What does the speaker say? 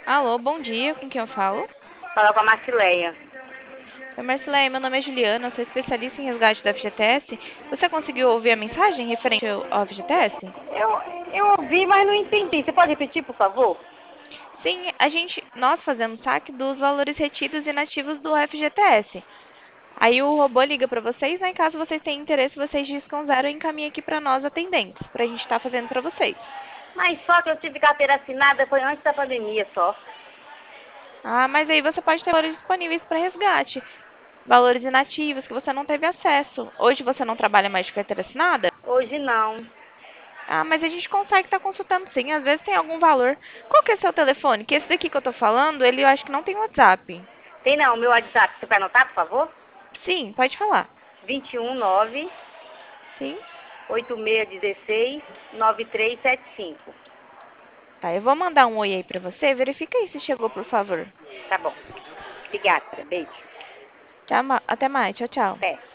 Alô, bom dia, com quem eu falo? Falar com a Marcileia. Oi, Marcileia, meu nome é Juliana, sou especialista em resgate do FGTS. Você conseguiu ouvir a mensagem referente ao FGTS? Eu ouvi, mas não entendi. Você pode repetir, por favor? Sim, nós fazemos saque dos valores retidos e inativos do FGTS. Aí o robô liga para vocês, né? Caso vocês tenham interesse, vocês discam zero e encaminhem aqui para nós atendentes, para a gente estar fazendo para vocês. Mas só que eu tive carteira assinada foi antes da pandemia só. Ah, mas aí você pode ter valores disponíveis para resgate, valores inativos que você não teve acesso. Hoje você não trabalha mais de carteira assinada? Hoje não. Ah, mas a gente consegue estar consultando sim, às vezes tem algum valor. Qual que é seu telefone? Que esse daqui que eu tô falando, ele eu acho que não tem WhatsApp. Tem não, meu WhatsApp. Você vai anotar, por favor? Sim, pode falar. 21 9 Sim? 8616 9375. Tá, eu vou mandar um oi aí pra você. Verifica aí se chegou, por favor. Tá bom. Obrigada. Beijo. Até mais, tchau, tchau. Até.